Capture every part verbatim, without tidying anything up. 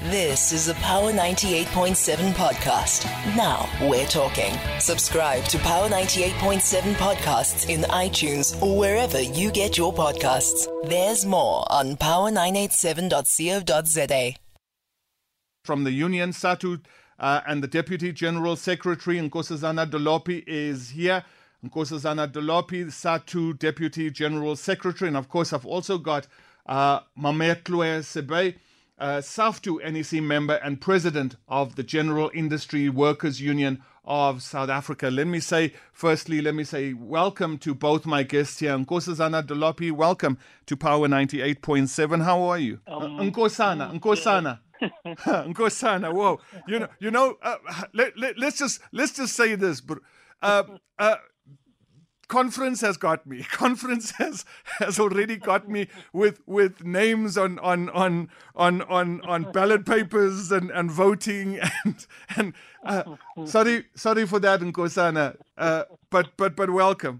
This is a Power ninety-eight point seven podcast. Now we're talking. Subscribe to Power ninety-eight point seven podcasts in iTunes or wherever you get your podcasts. There's more on power nine eight seven dot co dot za. From the union, Satu uh, and the Deputy General Secretary, Nkosazana Dolopi, is here. Nkosazana Dolopi, Satu Deputy General Secretary. And of course, I've also got uh, Mametlwe Sebe, uh, SAFTU N E C member and President of the General Industry Workers Union of South Africa. Let me say, firstly, let me say welcome to both my guests here. Nkosazana Dolopi, welcome to Power ninety-eight point seven. How are you? Um, uh, Nkosana, Nkosana. Nkosana, whoa! You know, you know. Uh, let, let let's just let's just say this. But uh, uh, conference has got me. Conference has has already got me with with names on on on on on, on ballot papers and, and voting and and. Uh, sorry, sorry for that, Nkosana. Uh, but but but welcome,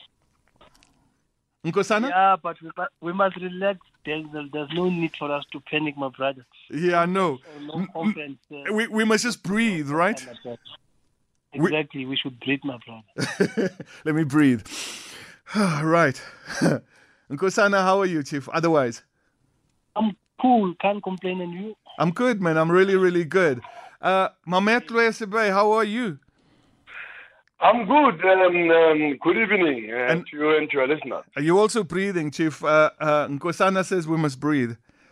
Nkosana. Yeah, but we must, we must relax. There's, there's no need for us to panic, my brother. Yeah, I know. No offense, uh, we we must just breathe, right? Exactly. We, we should breathe, my brother. Let me breathe. Right. Nkosana, how are you, Chief? Otherwise? I'm cool. Can't complain. And you? I'm good, man. I'm really, really good. Uh, Mametlwe Sebe, how are you? I'm good. Um, um, good evening uh, and, to you and to your listeners. Are you also breathing, Chief? Uh, uh, Nkosana says we must breathe.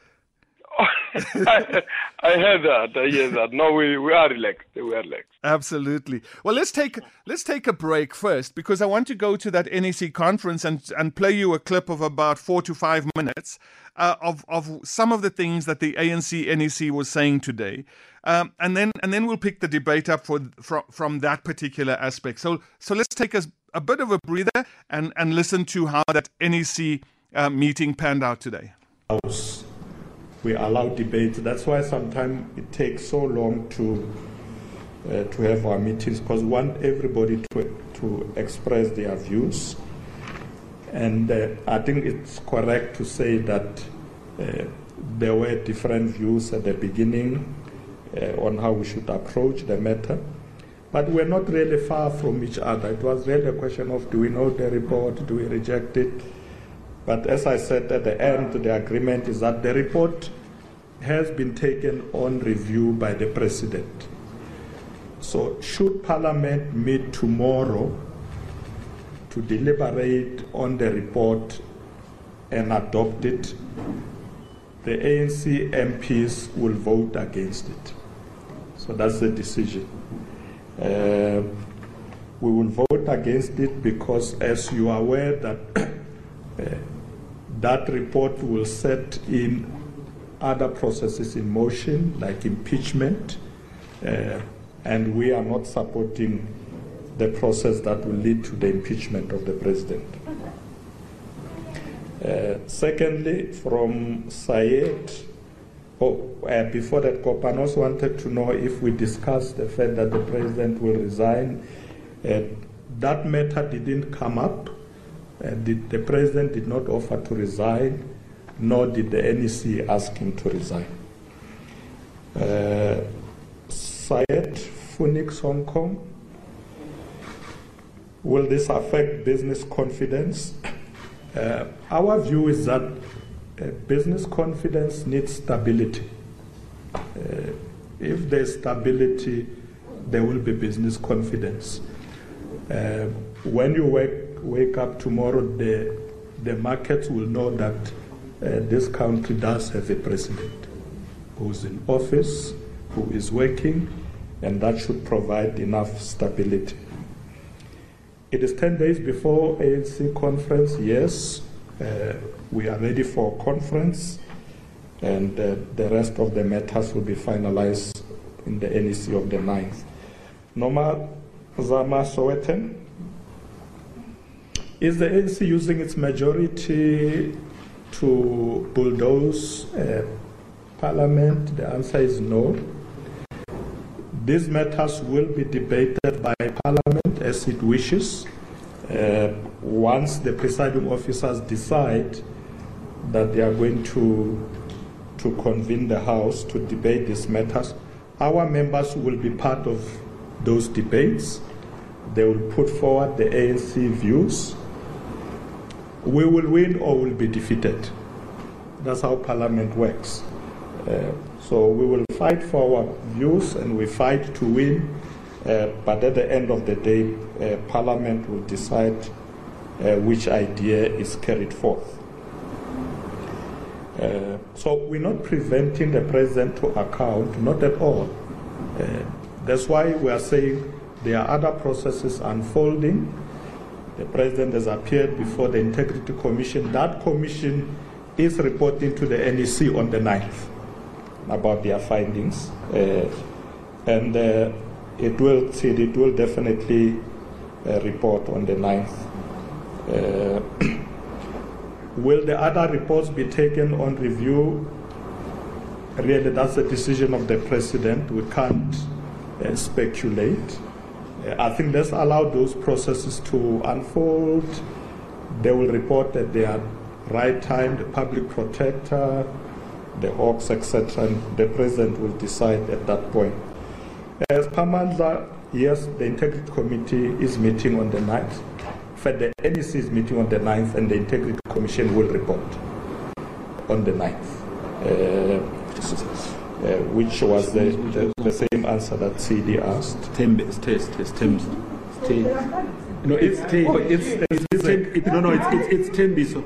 I, I heard that. I hear that. No, we, we are relaxed. We are relaxed. Absolutely. Well, let's take let's take a break first because I want to go to that N E C conference and and play you a clip of about four to five minutes uh, of of some of the things that the A N C N E C was saying today, um, and then and then we'll pick the debate up for from from that particular aspect. So so let's take a, a bit of a breather and and listen to how that N E C uh, meeting panned out today. We allow debate. That's why sometimes it takes so long to uh, to have our meetings, because we want everybody to to express their views. And uh, I think it's correct to say that uh, there were different views at the beginning uh, on how we should approach the matter. But we're not really far from each other. It was really a question of, do we know the report, do we reject it? But as I said at the end, the agreement is that the report has been taken on review by the President. So should Parliament meet tomorrow to deliberate on the report and adopt it, the A N C M Ps will vote against it. So that's the decision. Uh, we will vote against it because, as you are aware, that uh, that report will set in other processes in motion, like impeachment, uh, and we are not supporting the process that will lead to the impeachment of the President. Uh, secondly, from Syed, oh, uh, before that, Kopanos wanted to know if we discussed the fact that the President will resign. Uh, that matter didn't come up. Uh, the, the President did not offer to resign, nor did the N E C ask him to resign. Uh, Syed, Phoenix, Hong Kong. Will this affect business confidence? Uh, our view is that uh, business confidence needs stability. Uh, if there's stability, there will be business confidence. Uh, when you wake, wake up tomorrow, the, the markets will know that uh, this country does have a president who's in office, who is working, and that should provide enough stability. It is ten days before A N C conference, yes. Uh, we are ready for conference, and uh, the rest of the matters will be finalized in the N E C of the ninth. Noma Zama Sowetan, is the A N C using its majority to bulldoze uh, Parliament? The answer is no. These matters will be debated by Parliament as it wishes. Uh, once the presiding officers decide that they are going to to convene the House to debate these matters. Our members will be part of those debates. They will put forward the A N C views. We will win or will be defeated. That's how Parliament works. Uh, so we will fight for our views and we fight to win, uh, but at the end of the day, uh, Parliament will decide uh, which idea is carried forth. Uh, so we're not preventing the President to account, not at all. Uh, that's why we are saying there are other processes unfolding. The President has appeared before the Integrity Commission. That commission is reporting to the N E C on the ninth about their findings. Uh, and uh, it will it will definitely uh, report on the ninth. Uh, will the other reports be taken on review? Really, that's a decision of the President. We can't uh, speculate. I think let's allow those processes to unfold. They will report at their right time, the public protector, the Hawks, et cetera, and the President will decide at that point. As Pamandla, yes, the Integrity Committee is meeting on the ninth. In fact, the N E C is meeting on the ninth, and the Integrity Commission will report on the ninth. Uh, Uh, which was the, the, the same answer that C D asked. Tembe, it's test, it's Thames. No, it's Tembe. It's, it's, it's, it's, no, no, it's, it's, it's Tembe. So.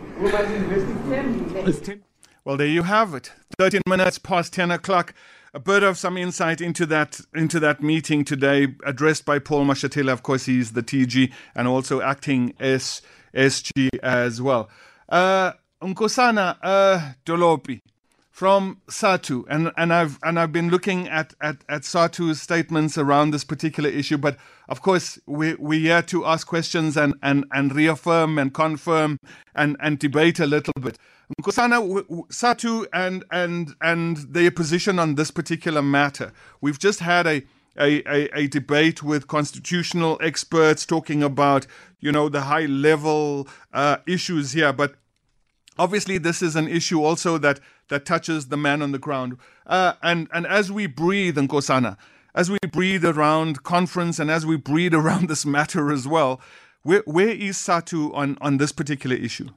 It's Tembe. Well, there you have it. thirteen minutes past ten o'clock. A bit of some insight into that into that meeting today, addressed by Paul Mashatile. Of course, he's the T G and also acting as S G as well. Uh, Nkosana uh, Dolopi from SATU, and, and I've and I've been looking at, at, at SATU's statements around this particular issue, but of course we we're here to ask questions and, and, and reaffirm and confirm and, and debate a little bit. Nkosana, SATU and and and their position on this particular matter. We've just had a A, a, a debate with constitutional experts talking about, you know, the high level uh, issues here, but obviously, this is an issue also that, that touches the man on the ground. Uh, and, and as we breathe, Nkosana, as we breathe around conference and as we breathe around this matter as well, where, where is SATU on, on this particular issue?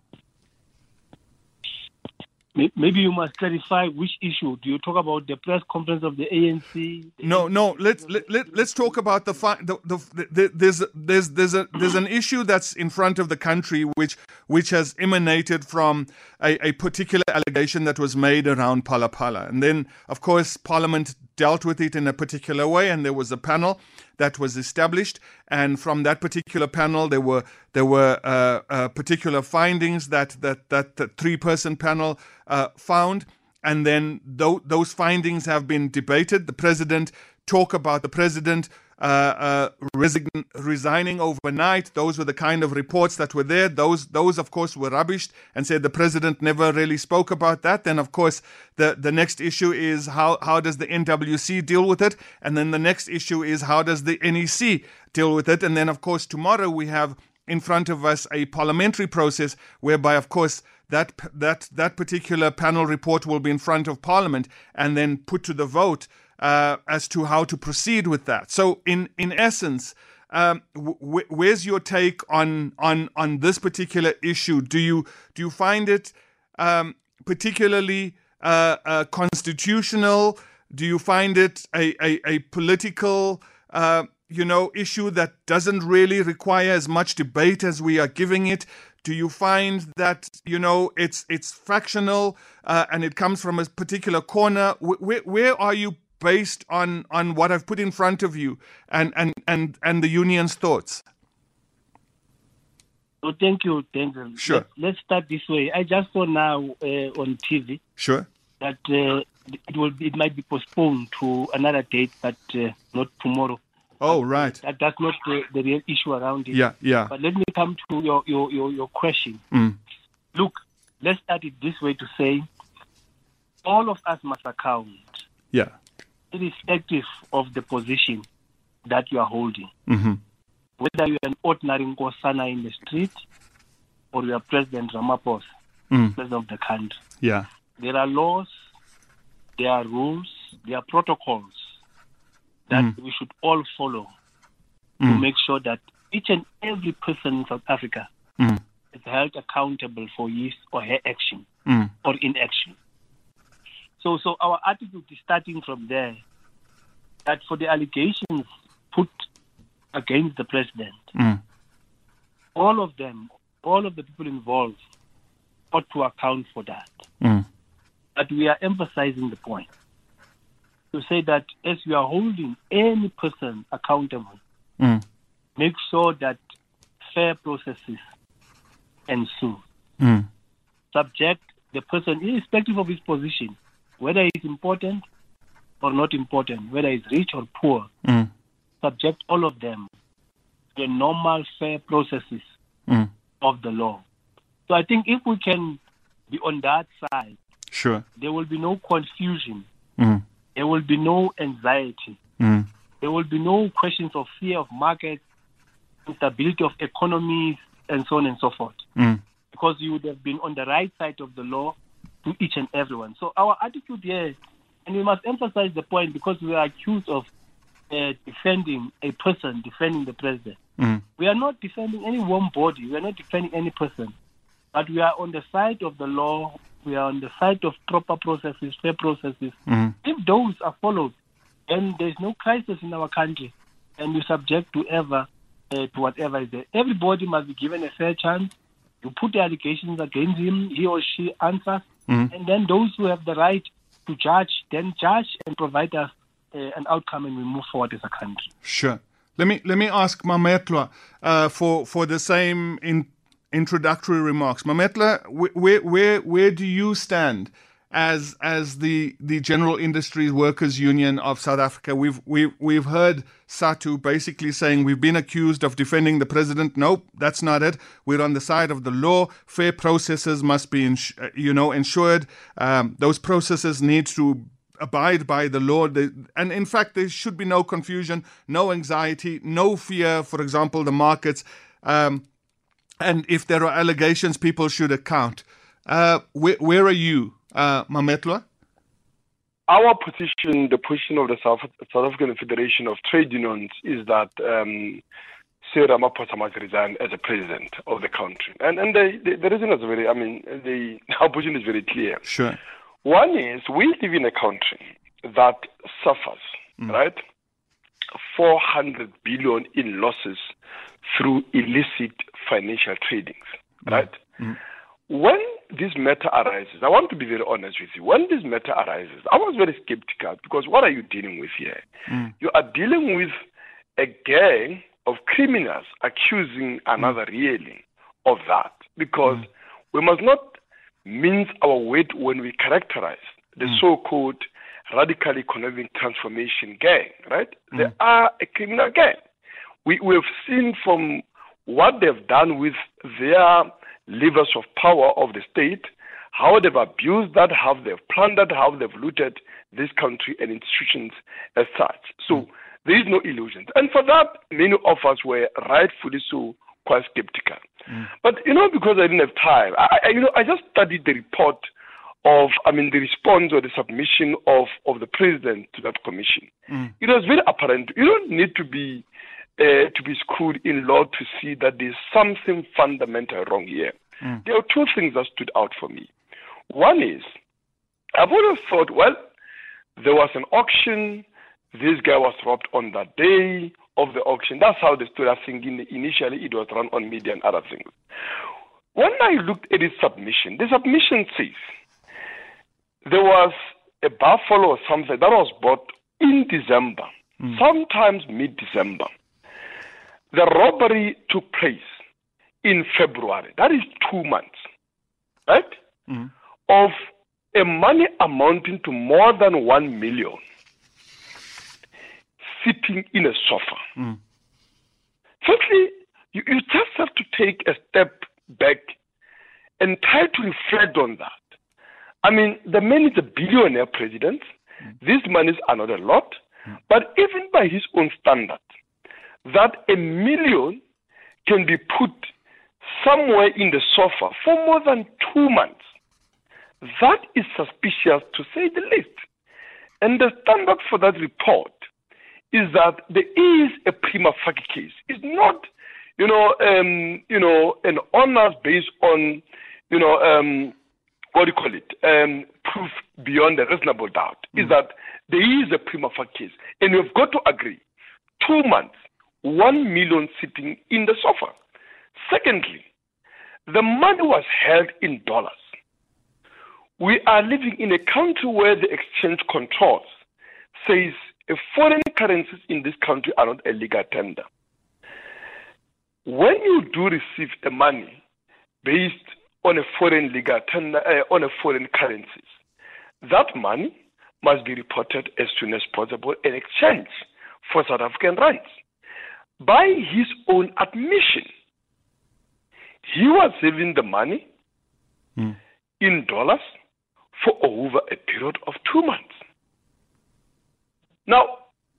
Maybe you must clarify which issue. Do you talk about the press conference of the A N C? No, no. Let's let, let let's talk about the, fi- the, the, the there's there's there's a there's an issue that's in front of the country which which has emanated from a, a particular allegation that was made around Phala Phala, and then of course Parliament dealt with it in a particular way, and there was a panel that was established, and from that particular panel there were there were uh, uh, particular findings that that that the three-person panel uh, found, and then th- those findings have been debated. The president talk about the president uh, uh, resign- resigning overnight. Those were the kind of reports that were there. Those those of course were rubbished and said the president never really spoke about that. Then of course the the next issue is how how does the N W C deal with it, and then the next issue is how does the N E C deal with it, and then of course tomorrow we have in front of us a parliamentary process whereby of course that that that particular panel report will be in front of Parliament and then put to the vote uh, as to how to proceed with that. So in in essence, um, w- where's your take on on on this particular issue? Do you do you find it um, particularly uh, uh, constitutional? Do you find it a a, a political uh, you know issue that doesn't really require as much debate as we are giving it? Do you find that, you know, it's it's fractional uh, and it comes from a particular corner? Where, where are you based on, on what I've put in front of you and, and, and, and the union's thoughts? Oh, thank you, thank you. Sure. Let, let's start this way. I just saw now uh, on T V sure. that uh, it will be, it might be postponed to another date, but uh, not tomorrow. Oh, right. That, that's not the, the real issue around it. Yeah, yeah. But let me come to your, your, your, your question. Mm. Look, let's start it this way to say, all of us must account, Yeah. irrespective of the position that you are holding. Mm-hmm. Whether you're an ordinary Nkosana in the street or you are President Ramaphosa, Mm. President of the country. Yeah. There are laws there are rules, there are protocols that mm. we should all follow mm. to make sure that each and every person in South Africa mm. is held accountable for his or her action mm. or inaction. So, so our attitude is starting from there, that for the allegations put against the president, mm. all of them, all of the people involved ought to account for that. Mm. But we are emphasizing the point to say that as you are holding any person accountable, mm. make sure that fair processes ensue. Mm. Subject the person, irrespective of his position, whether he's important or not important, whether he's rich or poor, mm. subject all of them to the normal fair processes mm. of the law. So I think if we can be on that side, sure, there will be no confusion. Mm. There will be no anxiety. Mm. There will be no questions of fear of markets, instability of economies, and so on and so forth. Mm. Because you would have been on the right side of the law to each and everyone. So our attitude here, and we must emphasize the point, because we are accused of uh, defending a person, defending the president. Mm. We are not defending any one body. We are not defending any person. But we are on the side of the law. We are on the side of proper processes, fair processes. Mm. If those are followed, then there's no crisis in our country, and you subject to ever uh, to whatever is there. Everybody must be given a fair chance. You put the allegations against him, he or she answers, mm. and then those who have the right to judge, then judge and provide us uh, an outcome, and we move forward as a country. Sure. Let me let me ask Mametlwa uh, for for the same in. introductory remarks. Mametlwa, where where where do you stand as as the the General Industries Workers Union of South Africa? We've we've we've heard SATU basically saying we've been accused of defending the president. Nope, that's not it. We're on the side of the law. Fair processes must be ins- you know ensured. Um, those processes need to abide by the law. They, and in fact, there should be no confusion, no anxiety, no fear. For example, the markets. Um, And if there are allegations, people should account. Uh, where, where are you, uh, Mametlwa? Our position, the position of the South, South African Federation of Trade Unions, is that um, Cyril Ramaphosa must resign as a president of the country. And and the, the, the reason is very, I mean, the our position is very clear. Sure. One is we live in a country that suffers, mm. right? four hundred billion in losses through illicit financial tradings, right? Mm. When this matter arises, I want to be very honest with you. When this matter arises, I was very skeptical, because what are you dealing with here? Mm. You are dealing with a gang of criminals accusing another mm. really of that, because mm. we must not mince our weight when we characterize the mm. so-called radical economic transformation gang, right? Mm. They are a criminal gang. We, we have seen from what they've done with their levers of power of the state, how they've abused that, how they've plundered, how they've looted this country and institutions as such. So mm. there is no illusion. And for that, many of us were rightfully so quite skeptical. Mm. But, you know, because I didn't have time, I, I, you know, I just studied the report of, I mean, the response or the submission of, of the president to that commission. Mm. It was very apparent. You don't need to be uh, to be schooled in law to see that there's something fundamental wrong here. Mm. There are two things that stood out for me. One is, I've always thought, well, there was an auction, this guy was robbed on that day of the auction. That's how the story, I think, in, initially it was run on media and other things. When I looked at his submission, the submission says, there was a buffalo or something that was bought in December, mm. sometimes mid-December. The robbery took place in February. That is two months, right? Mm. Of a money amounting to more than one million sitting in a sofa. Mm. Firstly, you, you just have to take a step back and try to reflect on that. I mean, the man is a billionaire president. Mm. These monies are not a lot. Mm. But even by his own standard, that a million can be put somewhere in the sofa for more than two months, that is suspicious to say the least. And the standard for that report is that there is a prima facie case. It's not, you know, um, you know, an honors based on, you know, um, what do you call it, um, proof beyond a reasonable doubt. Mm. Is that there is a prima facie case. And you've got to agree, two months, one million sitting in the sofa. Secondly, the money was held in dollars. We are living in a country where the exchange controls says foreign currencies in this country are not a legal tender. When you do receive the money based on a foreign legal tender, uh, on a foreign currencies, that money must be reported as soon as possible in exchange for South African rights. By his own admission, he was saving the money mm. in dollars for over a period of two months. Now,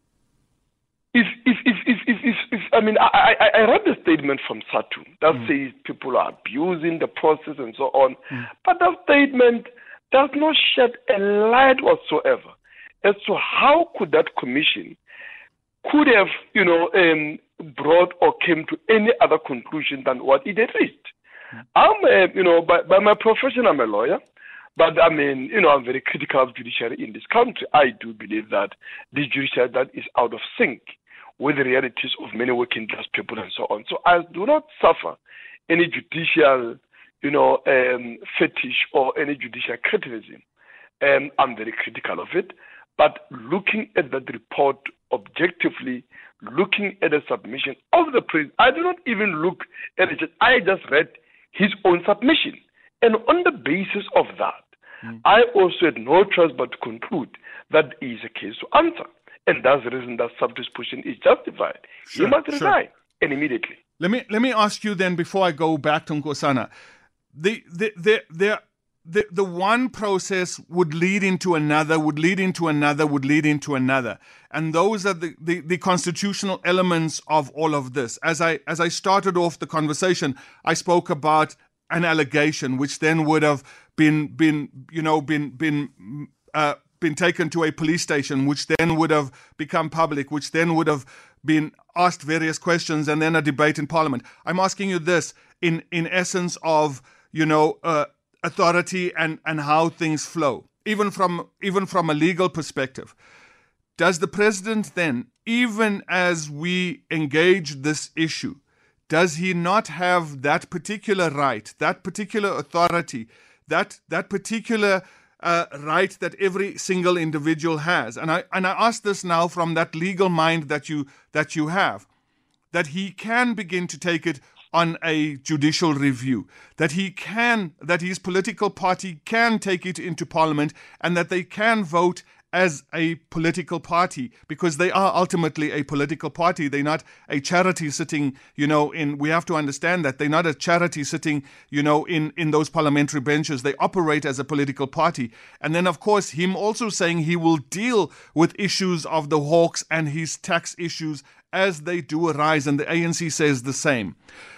if if if if if, if, if I mean, I, I I read the statement from SATU that mm. says people are abusing the process and so on, mm. but that statement does not shed a light whatsoever as to how could that commission could have, you know, um, brought or came to any other conclusion than what it had reached. Mm. I'm, a, you know, by, by my profession, I'm a lawyer. But I mean, you know, I'm very critical of judiciary in this country. I do believe that the judiciary that is out of sync with the realities of many working class people and so on. So I do not suffer any judicial, you know, um, fetish or any judicial criticism. Um, I'm very critical of it. But looking at that report objectively, looking at the submission of the president, I do not even look at it. I just read his own submission. And on the basis of that, mm. I also had no choice but to conclude that is a case to answer. And that's the reason that SATU's position is justified. Sure, he must resign, sure. and immediately. Let me let me ask you then, before I go back to Nkosana, the the the the the, the one process would lead into another, would lead into another, would lead into another. And those are the, the, the constitutional elements of all of this. As I as I started off the conversation, I spoke about an allegation, which then would have been, been, you know, been, been, uh, been taken to a police station, which then would have become public, which then would have been asked various questions, and then a debate in Parliament. I'm asking you this in, in essence of, you know, uh, authority and, and how things flow, even from, even from a legal perspective. Does the president then, even as we engage this issue, does he not have that particular right, that particular authority, that that particular uh, right that every single individual has? And I and I ask this now from that legal mind that you that you have, that he can begin to take it on a judicial review, that he can, that his political party can take it into Parliament, and that they can vote as a political party, because they are ultimately a political party. They're not a charity sitting, you know, in, we have to understand that they're not a charity sitting, you know, in, in those parliamentary benches. They operate as a political party. And then, of course, him also saying he will deal with issues of the Hawks and his tax issues as they do arise, and the A N C says the same.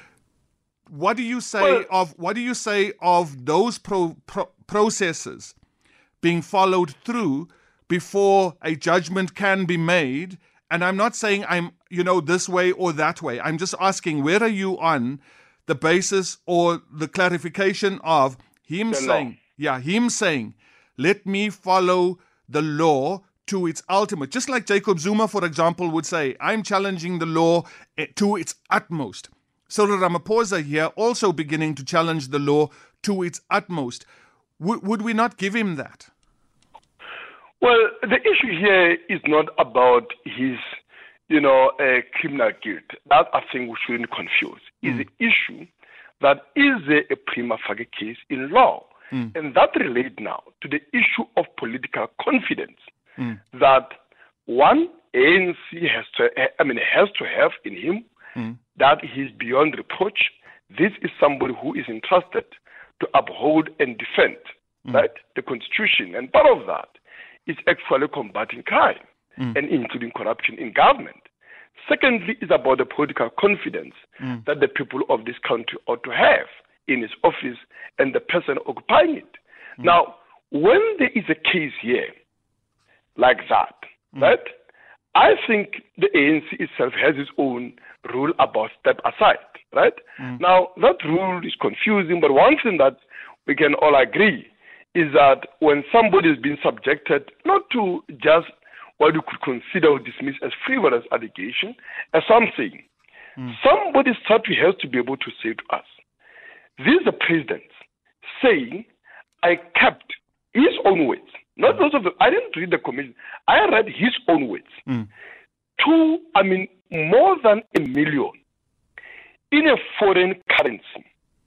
What do you say well, of, what do you say of those pro, pro, processes being followed through before a judgment can be made? And I'm not saying I'm, you know, this way or that way. I'm just asking, where are you on the basis or the clarification of him the saying, law. yeah, him saying, let me follow the law to its ultimate. Just like Jacob Zuma, for example, would say, I'm challenging the law to its utmost. Cyril Ramaphosa here also beginning to challenge the law to its utmost. W- would we not give him that? Well, the issue here is not about his, you know, uh, criminal guilt. That I think we shouldn't confuse. It's mm. the issue that is there a prima facie case in law, mm. and that relates now to the issue of political confidence mm. that one A N C has to, I mean, has to have in him mm. that he's beyond reproach. This is somebody who is entrusted to uphold and defend, mm. right, the Constitution, and part of that is actually combating crime, mm. and including corruption in government. Secondly, is about the political confidence mm. that the people of this country ought to have in his office and the person occupying it. Mm. Now, when there is a case here like that, mm. right? I think the A N C itself has its own rule about step aside, right? Mm. Now, that rule is confusing, but one thing that we can all agree is that when somebody is being subjected not to just what you could consider or dismiss as frivolous allegation, as something, mm. somebody's statute has to be able to say to us, this is the president saying, I kept his own words, not those of the, I didn't read the commission, I read his own words, mm. to, I mean, more than a million in a foreign currency,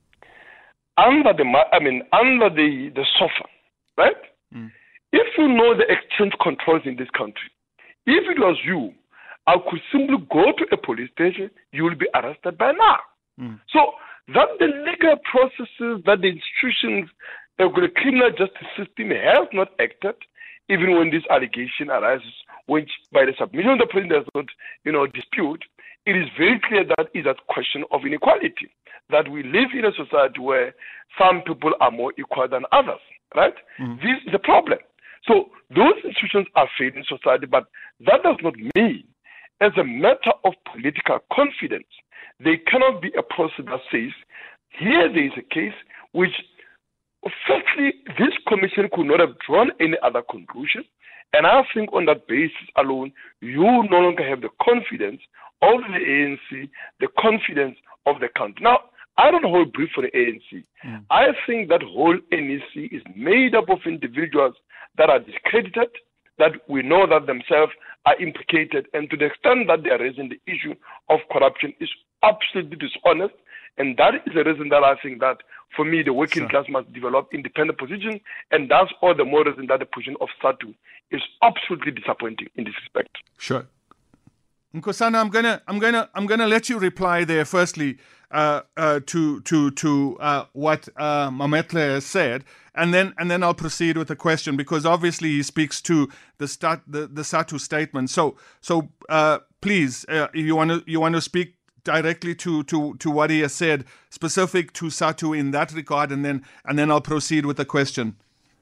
under the, I mean, under the, the sofa, right? Mm. If you know the exchange controls in this country, if it was you, I could simply go to a police station, you will be arrested by now. Mm. So that the legal processes, that the institutions, the criminal justice system has not acted, even when this allegation arises, which by the submission of the president does not, you know, dispute, it is very clear that is a question of inequality, that we live in a society where some people are more equal than others, right? Mm. This is a problem. So those institutions are failing society, but that does not mean, as a matter of political confidence, there cannot be a process that says, here there is a case which, firstly, this commission could not have drawn any other conclusion, and I think on that basis alone, you no longer have the confidence of the A N C, the confidence of the country. Now, I don't hold brief for the A N C. Mm. I think that whole N E C is made up of individuals that are discredited, that we know that themselves are implicated, and to the extent that they are raising the issue of corruption is absolutely dishonest, and that is the reason that I think that, for me, the working sure. class must develop independent positions, and that's all the more reason that the position of SADTU is absolutely disappointing in this respect. Sure. Nkosana, I'm gonna, I'm gonna, I'm gonna let you reply there. Firstly, uh, uh, to to to uh, what uh, Mametlwe has said, and then and then I'll proceed with the question, because obviously he speaks to the start the, the SADTU statement. So so uh, please, uh, you want to you want to speak directly to, to, to what he has said, specific to SADTU in that regard, and then and then I'll proceed with the question.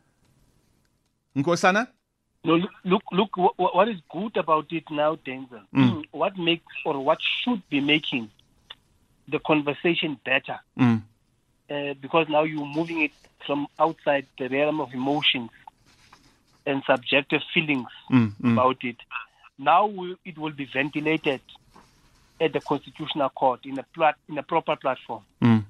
Nkosana? No, look, look. What is good about it now, Denzel? Mm. What makes or what should be making the conversation better? Mm. Uh, because now you're moving it from outside the realm of emotions and subjective feelings mm, mm. about it. Now we, it will be ventilated at the Constitutional Court in a plat, in a proper platform. Mm.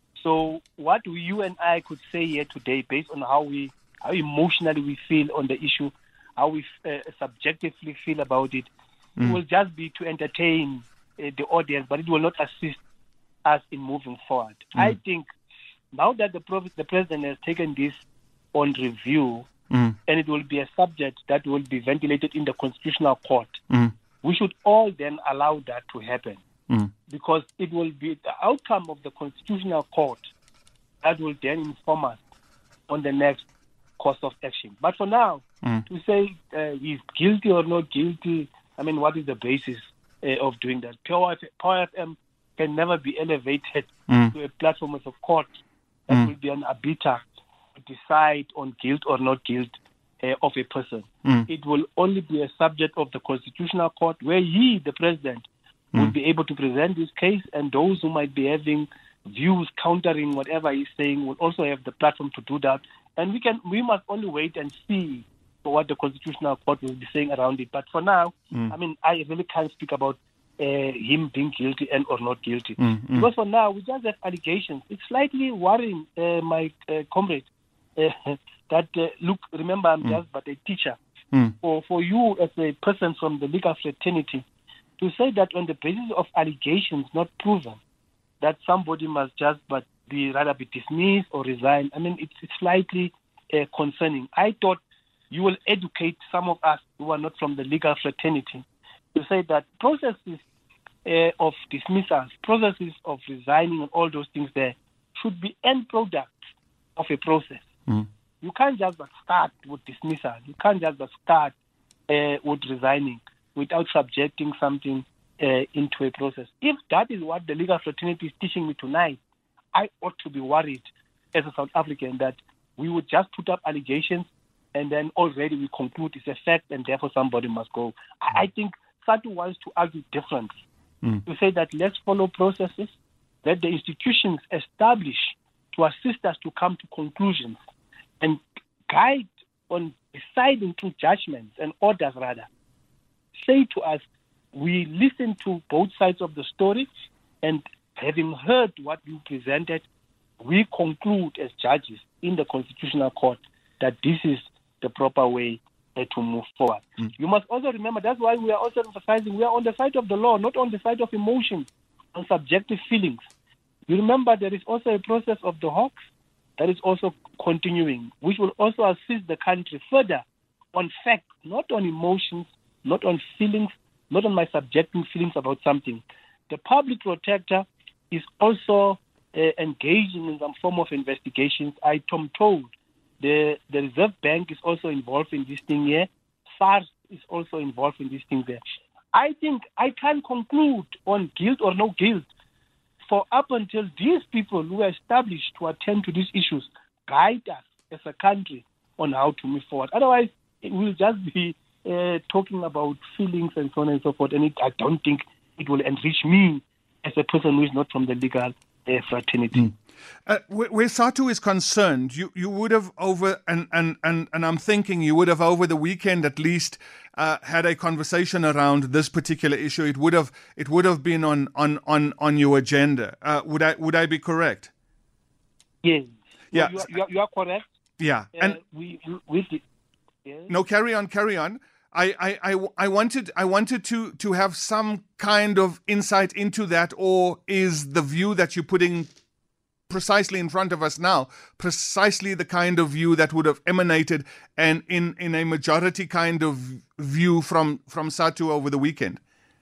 So what we, you and I could say here today, based on how we how emotionally we feel on the issue, how we uh, subjectively feel about it, mm. it will just be to entertain uh, the audience, but it will not assist us in moving forward. Mm. I think now that the, Pro- the president has taken this on review, mm. and it will be a subject that will be ventilated in the Constitutional Court, mm. we should all then allow that to happen, mm. because it will be the outcome of the Constitutional Court that will then inform us on the next course of action. But for now, mm. to say uh, he's guilty or not guilty, I mean, what is the basis uh, of doing that? Power F M can never be elevated mm. to a platform of court that mm. will be an arbiter to decide on guilt or not guilt uh, of a person. Mm. It will only be a subject of the Constitutional Court, where he, the president, mm. will be able to present his case, and those who might be having views countering whatever he's saying will also have the platform to do that. And we can, we must only wait and see what the Constitutional Court will be saying around it. But for now, mm. I mean, I really can't speak about uh, him being guilty and or not guilty. Mm, mm. Because for now, we just have allegations. It's slightly worrying, uh, my uh, comrade, uh, that, uh, look, remember, I'm mm. just but a teacher. Mm. For, for you as a person from the legal fraternity, to say that on the basis of allegations not proven, that somebody must just but be rather be dismissed or resign, I mean, it's, it's slightly uh, concerning. I thought you will educate some of us who are not from the legal fraternity to say that processes uh, of dismissals, processes of resigning and all those things there should be end product of a process. Mm. You can't just start with dismissal. You can't just start uh, with resigning without subjecting something uh, into a process. If that is what the legal fraternity is teaching me tonight, I ought to be worried as a South African that we would just put up allegations and then already we conclude it's a fact, and therefore somebody must go. I, I think SADTU wants to argue differently. Mm. To say that let's follow processes, let the institutions establish to assist us to come to conclusions and guide on deciding through judgments and orders rather. Say to us, we listen to both sides of the story, and having heard what you presented, we conclude as judges in the Constitutional Court that this is the proper way uh, to move forward. Mm. You must also remember, that's why we are also emphasizing we are on the side of the law, not on the side of emotions and subjective feelings. You remember there is also a process of the Hawks that is also continuing, which will also assist the country further on facts, not on emotions, not on feelings, not on my subjective feelings about something. The public protector is also uh, engaging in some form of investigations. I am told the, the Reserve Bank is also involved in this thing here. SARS is also involved in this thing there. I think I can't conclude on guilt or no guilt for up until these people who are established to attend to these issues guide us as a country on how to move forward. Otherwise, it will just be uh, talking about feelings and so on and so forth, and it, I don't think it will enrich me as a person who is not from the legal uh, fraternity. Mm. Uh, where, where SADTU is concerned, you, you would have over, and, and, and, and I'm thinking you would have over the weekend at least uh, had a conversation around this particular issue. It would have it would have been on on, on, on your agenda. Uh, would I would I be correct? Yes. Yeah. You are, you are, you are correct. Yeah. Uh, and we, we, we did. Yes. No, carry on, carry on. I, I, I, I wanted I wanted to, to have some kind of insight into that, or is the view that you're putting precisely in front of us now precisely the kind of view that would have emanated and in, in a majority kind of view from, from SADTU over the weekend?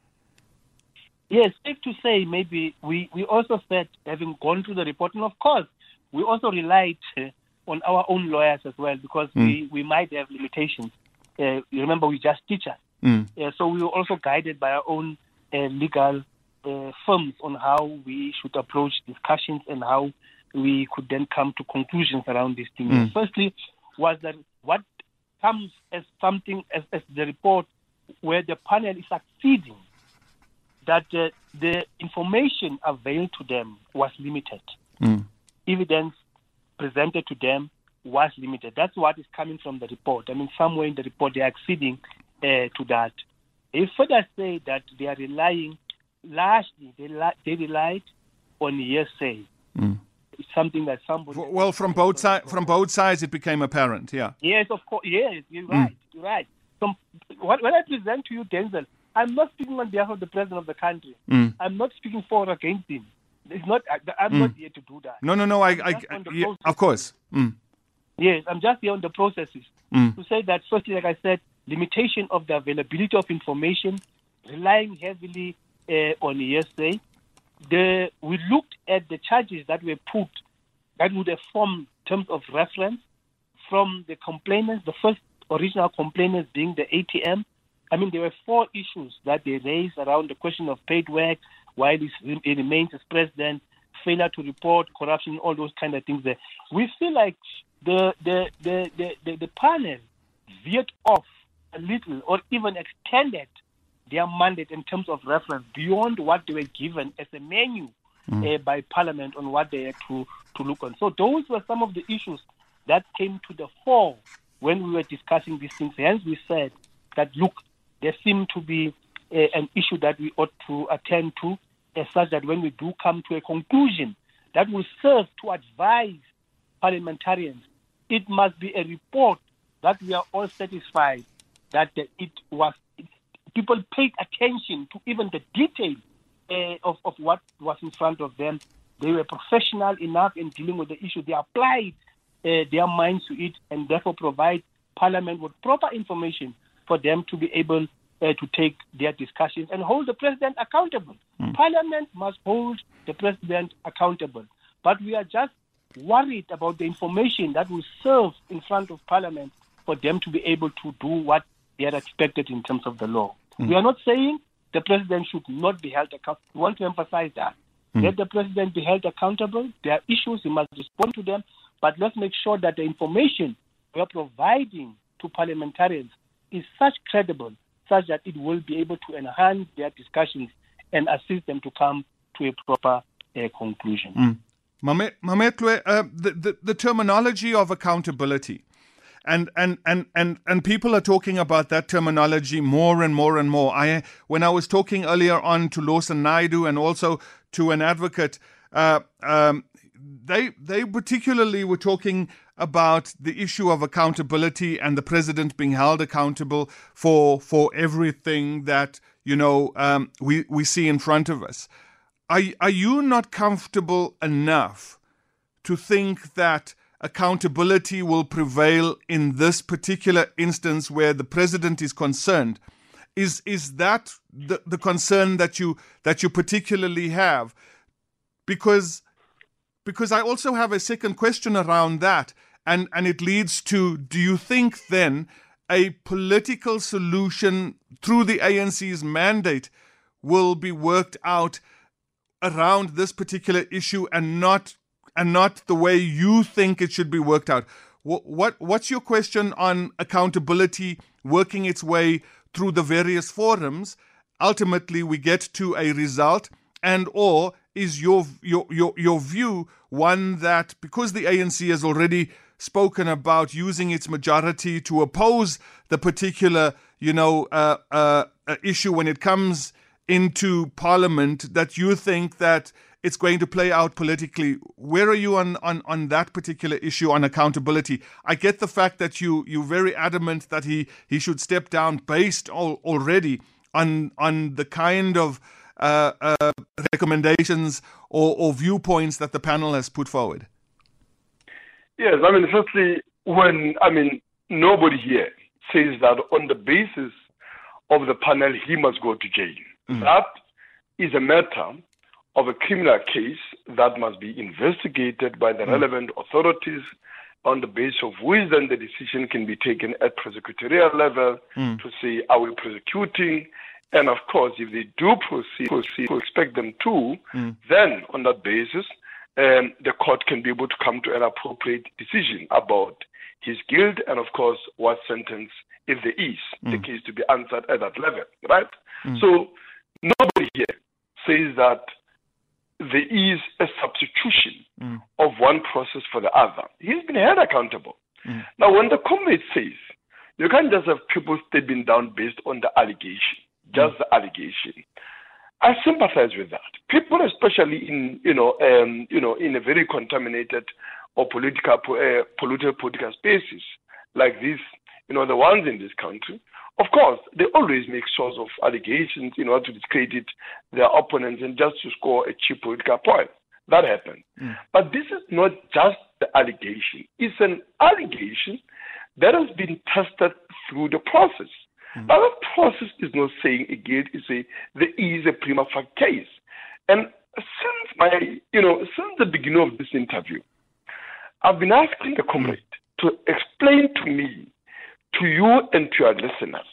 Yes, safe to say maybe we, we also said, having gone through the report, and of course, we also relied uh, on our own lawyers as well, because mm. we, we might have limitations. Uh, you remember, we just teachers. Mm. Uh, so we were also guided by our own uh, legal uh, firms on how we should approach discussions and how we could then come to conclusions around this thing. Mm. Firstly, was that what comes as something, as, as the report, where the panel is acceding that uh, the information availed to them was limited. Mm. Evidence presented to them was limited. That's what is coming from the report. I mean, somewhere in the report, they are acceding uh, to that. They further say that they are relying, largely, they, li- they relied on hearsay. Mm. It's something that somebody... Well, from both, si- from both sides, it became apparent, yeah. Yes, of course. Yes, you're right. Mm. You're right. So, when I present to you, Denzel, I'm not speaking on behalf of the president of the country. Mm. I'm not speaking for or against him. It's not. I'm mm. not here to do that. No, no, no. I, I, I yeah, of course. Mm. Yes, I'm just here on the processes mm. to say that. Firstly, like I said, limitation of the availability of information, relying heavily uh, on hearsay. The we looked at the charges that were put that would have formed terms of reference from the complainants. The first original complainants being the A T M. I mean, there were four issues that they raised around the question of paid work while he remains as president, failure to report, corruption, all those kind of things there. We feel like the the, the, the, the, the panel veered off a little or even extended their mandate in terms of reference beyond what they were given as a menu mm. uh, by Parliament on what they had to, to look on. So those were some of the issues that came to the fore when we were discussing these things. Hence we said that, look, there seemed to be uh, an issue that we ought to attend to, as such that when we do come to a conclusion that will serve to advise parliamentarians, it must be a report that we are all satisfied that uh, it was, it, people paid attention to even the detail uh, of, of what was in front of them. They were professional enough in dealing with the issue. They applied uh, their minds to it and therefore provide Parliament with proper information for them to be able uh, to take their discussions and hold the president accountable. Mm. Parliament must hold the president accountable. But we are just worried about the information that will serve in front of Parliament for them to be able to do what they are expected in terms of the law. Mm. We are not saying the president should not be held accountable. We want to emphasize that. Mm. Let the president be held accountable. There are issues, he must respond to them. But let's make sure that the information we are providing to parliamentarians is such credible, such that it will be able to enhance their discussions and assist them to come to a proper uh, conclusion. Mm. Mametlwe, uh, the, the, the terminology of accountability, and, and, and, and, and people are talking about that terminology more and more and more. I, when I was talking earlier on to Lawson Naidoo and also to an advocate, uh, um, they they particularly were talking about the issue of accountability and the president being held accountable for for everything that, you know, um, we, we see in front of us. Are, are you not comfortable enough to think that accountability will prevail in this particular instance where the president is concerned? Is is that the, the concern that you that you particularly have? Because because I also have a second question around that, and, and it leads to, do you think then a political solution through the A N C's mandate will be worked out around this particular issue and not and not the way you think it should be worked out? What, what what's your question on accountability working its way through the various forums? Ultimately, we get to a result, and or is your your your your view one that because the A N C has already spoken about using its majority to oppose the particular, you know, uh, uh, issue when it comes into Parliament, that you think that it's going to play out politically? Where are you on, on, on that particular issue on accountability? I get the fact that you, you're very adamant that he, he should step down based all, already on on the kind of uh, uh, recommendations or, or viewpoints that the panel has put forward. Yes, I mean, firstly, when, I mean, nobody here says that on the basis of the panel, he must go to jail. Mm. That is a matter of a criminal case that must be investigated by the mm. relevant authorities, on the basis of which then the decision can be taken at prosecutorial level mm. to say, are we prosecuting? And of course, if they do proceed, proceed to expect them to, mm. then on that basis, um, the court can be able to come to an appropriate decision about his guilt and, of course, what sentence, if there is, mm. the case to be answered at that level, right? Mm. So nobody here says that there is a substitution mm. of one process for the other. He's been held accountable. Mm. Now, when the comrade says, you can't just have people stepping down based on the allegation, just mm. the allegation, I sympathize with that. People, especially in, you know, um, you know, in a very contaminated or political, uh, polluted political spaces like this, you know, the ones in this country, of course, they always make sorts of allegations in order to discredit their opponents and just to score a cheap political point. That happened. Mm. But this is not just the allegation. It's an allegation that has been tested through the process. Mm. Now, that process is not saying again, it's a, there is a prima facie case. And since my, you know, since the beginning of this interview, I've been asking the comrade mm. to explain to me, to you and to your listeners,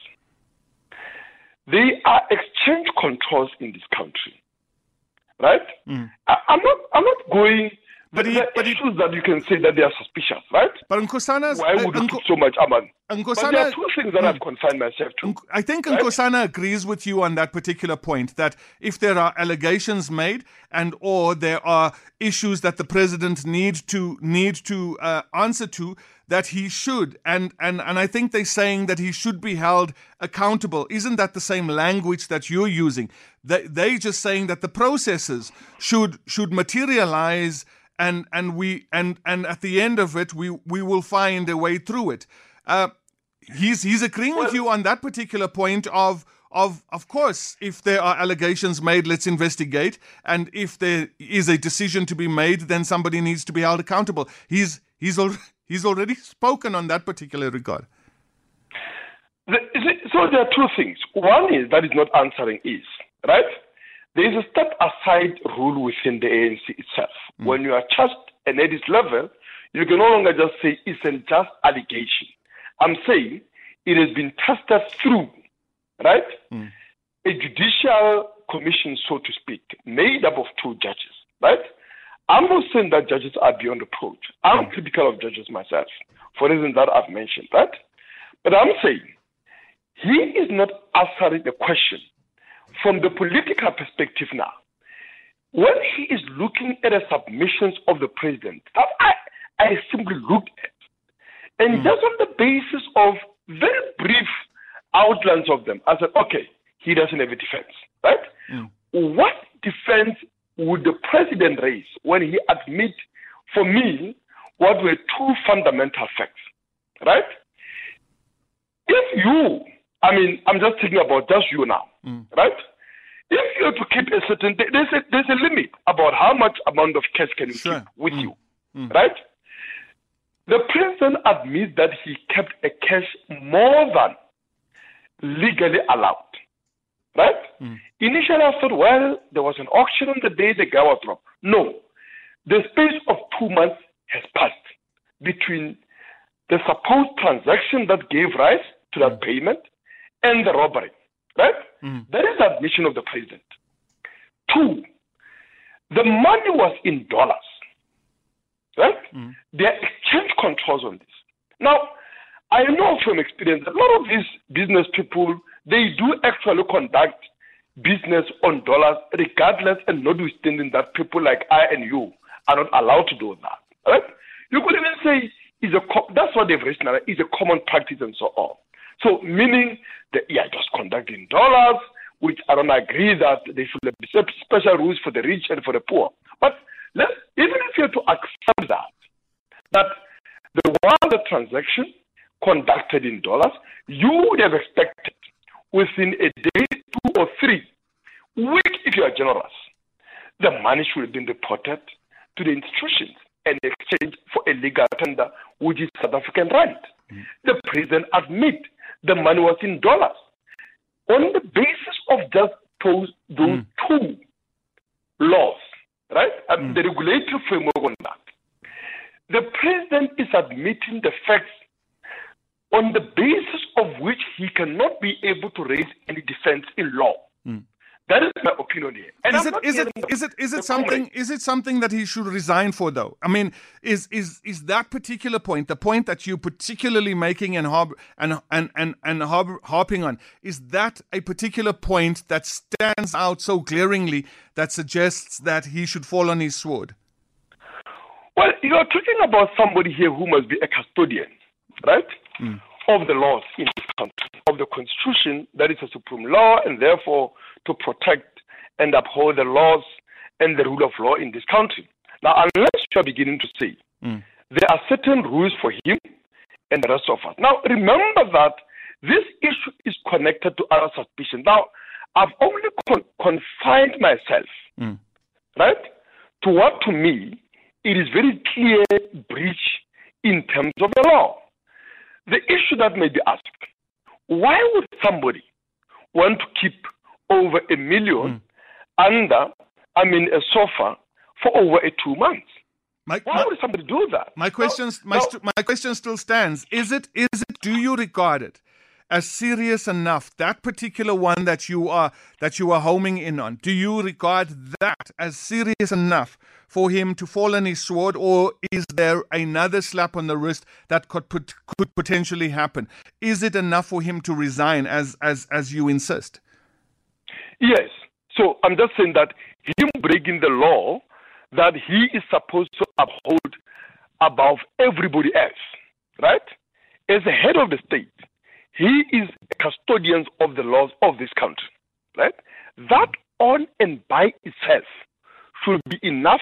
there are exchange controls in this country, right? Mm. I, I'm not. I'm not going. But the, he, the but issues he, that you can say that they are suspicious, right? But Nkosana's, why would uh, you put so much Aman? Nkosana, but there are two things that mm, I've consigned myself to. I think right? Nkosana agrees with you on that particular point, that if there are allegations made and or there are issues that the president need to need to uh, answer to, that he should, and, and, and I think they're saying that he should be held accountable. Isn't that the same language that you're using? They, they're just saying that the processes should should materialize, and and we and and at the end of it, we we will find a way through it. Uh, he's he's agreeing well, with you on that particular point of of of course, if there are allegations made, let's investigate, and if there is a decision to be made, then somebody needs to be held accountable. He's he's already. He's already spoken on that particular regard. So there are two things. One is that is not answering is, right? There is a step aside rule within the A N C itself. Mm. When you are charged and at this level, you can no longer just say it's a just allegation. I'm saying it has been tested through, right? Mm. A judicial commission, so to speak, made up of two judges, right? I'm not saying that judges are beyond reproach. I'm critical of judges myself, for reasons that I've mentioned, right? But I'm saying he is not answering the question from the political perspective now. When he is looking at the submissions of the president, that I, I simply looked at, and mm. just on the basis of very brief outlines of them, I said, okay, he doesn't have a defense, right? Mm. What defense would the president raise when he admit, for me, what were two fundamental facts, right? If you, I mean, I'm just thinking about just you now, mm. right? If you have to keep a certain, there's a, there's a limit about how much amount of cash can you sure. keep with mm. you, mm. right? The president admits that he kept a cash more than legally allowed, right? Mm. Initially, I thought, well, there was an auction on the day the guy was robbed. No. The space of two months has passed between the supposed transaction that gave rise to that mm. payment and the robbery, right? Mm. That is the admission of the president. Two, the money was in dollars, right? Mm. There are exchange controls on this. Now, I know from experience that a lot of these business people, they do actually conduct business on dollars regardless and notwithstanding that people like I and you are not allowed to do that, right? You could even say, is a co- that's what they've written, is a common practice and so on. So meaning that, yeah, just conducting dollars, which I don't agree that they should be special rules for the rich and for the poor. But let, even if you have to accept that, that the one the transaction conducted in dollars, you would have expected within a day, two or three weeks, if you are generous, the money should have been reported to the institutions and exchanged for a legal tender, which is South African rand. Mm. The president admit the money was in dollars. On the basis of just those, those mm. two laws, right, and mm. the regulatory framework on that, the president is admitting the facts on the basis of which he cannot be able to raise any defense in law. Mm. That is my opinion here. And is it is it is it is it something comrade. is it something that he should resign for though? I mean, is is is that particular point, the point that you're particularly making and harp, and and and and harp, harping on, is that a particular point that stands out so glaringly that suggests that he should fall on his sword? Well, you are talking about somebody here who must be a custodian, right? Mm. Of the laws in this country, of the Constitution, that is a supreme law, and therefore to protect and uphold the laws and the rule of law in this country. Now, unless you are beginning to say mm. there are certain rules for him and the rest of us. Now, remember that this issue is connected to other suspicions. Now, I've only con- confined myself, mm. right, to what to me it is very clear breach in terms of the law. The issue that may be asked, why would somebody want to keep over a million mm. under, I mean, a sofa for over a two months? My, why my, would somebody do that? My question, no, my, no. St- my question still stands. Is it, is it, do you regard it as serious enough, that particular one that you are, that you are homing in on? Do you regard that as serious enough for him to fall on his sword, or is there another slap on the wrist that could put, could potentially happen? Is it enough for him to resign, as as as you insist? Yes. So I'm just saying that him breaking the law that he is supposed to uphold above everybody else, right? As the head of the state, he is a custodian of the laws of this country, right? That on and by itself should be enough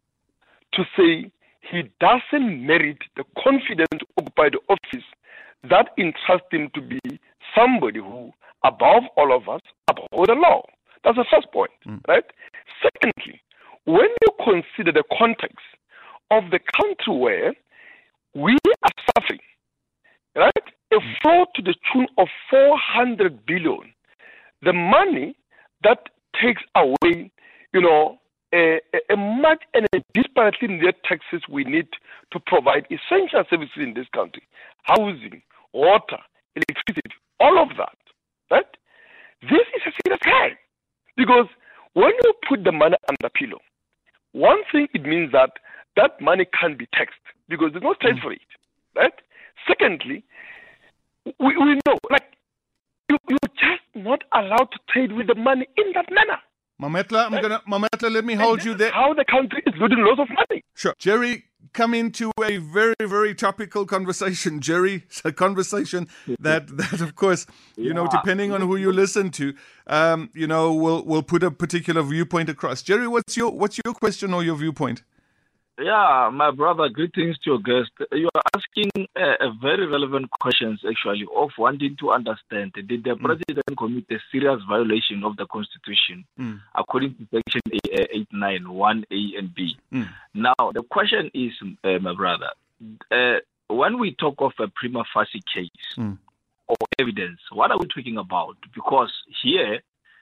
to say he doesn't merit the confidence to occupy the office that entrusts him to be somebody who, above all of us, uphold the law. That's the first point, mm. right? Secondly, when you consider the context of the country where we are suffering, right, a fraud to the tune of four hundred billion, the money that takes away, you know, a, a, a much and a disparately needed taxes we need to provide essential services in this country, housing, water, electricity, all of that, right? This is a serious crime, because when you put the money under pillow, one thing it means that that money can't be taxed because there's no tax mm. for it, right? Secondly, we, we know, like, you, you're just not allowed to trade with the money in that manner. Mametla, I'm Right. gonna, Mametla, let me hold And you this there. is how the country is losing lots of money. Sure. Jerry, come into a very, very topical conversation. Jerry, it's a conversation that, that of course, you know, Yeah. depending on who you listen to, um, you know, will will put a particular viewpoint across. Jerry, what's your what's your question or your viewpoint? Yeah, my brother, greetings to your guest. You are asking uh, a very relevant questions, actually, of wanting to understand, did the president commit a serious violation of the Constitution, Mm. according to Section eighty-nine, one A and B? Mm. Now, the question is, uh, my brother, uh, when we talk of a prima facie case Mm. or evidence, what are we talking about? Because here,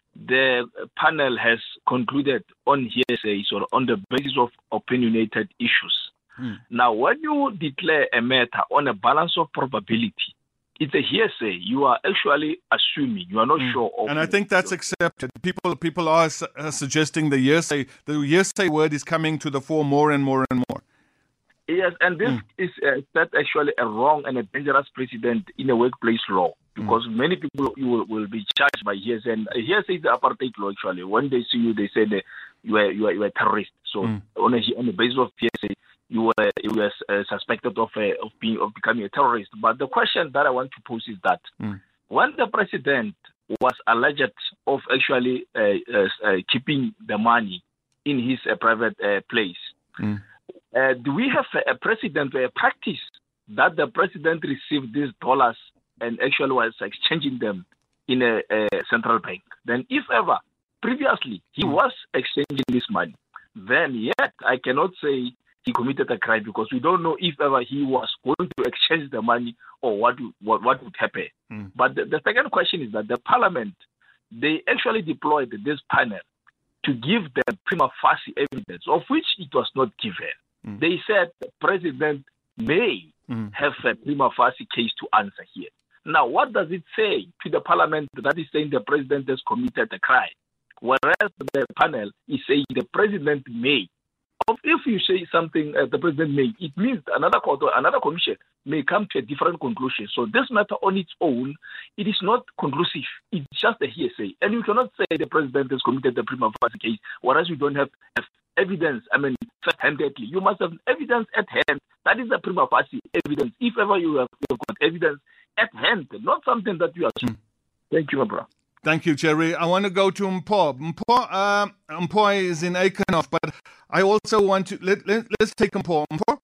the panel has concluded on hearsay or on the basis of opinionated issues. Mm. Now, when you declare a matter on a balance of probability, it's a hearsay. You are actually assuming. You are not sure of. And I think that's accepted. People people are su- uh, suggesting the hearsay the hearsay word is coming to the fore more and more and more. Yes, and this is uh, that's actually a wrong and a dangerous precedent in a workplace law, because many people you will, will be charged by hearsay. And hearsay is the apartheid law, actually. When they see you, they say that you are you are, you are a terrorist. So on, a, on the basis of hearsay, you were you were uh, suspected of uh, of being of becoming a terrorist. But the question that I want to pose is that Mm. when the president was alleged of actually uh, uh, uh, keeping the money in his uh, private uh, place. Mm. Uh, do we have a, a precedent or a practice that the president received these dollars and actually was exchanging them in a, a central bank? Then, if ever, previously, he was exchanging this money, then yet I cannot say he committed a crime, because we don't know if ever he was going to exchange the money or what what, what would happen. Mm. But the, the second question is that the parliament, they actually deployed this panel to give them prima facie evidence, of which it was not given. Mm. They said the president may Mm. have a prima facie case to answer here. Now, what does it say to the parliament that is saying the president has committed a crime? Whereas the panel is saying the president may. If you say something, uh, the president may, it means another court or another commission may come to a different conclusion. So this matter on its own, it is not conclusive. It's just a hearsay. And you cannot say the president has committed the prima facie case, whereas you don't have, have evidence, I mean, first-handedly. You must have evidence at hand. That is the prima facie evidence. If ever you have, you have got evidence at hand, not something that you are. Mm. Thank you, my brother. Thank you, Jerry. I want to go to Mpho. Mpho, um, Mpho is in Aikenhof, but I also want to, let, let, let's take Mpho. Mpho?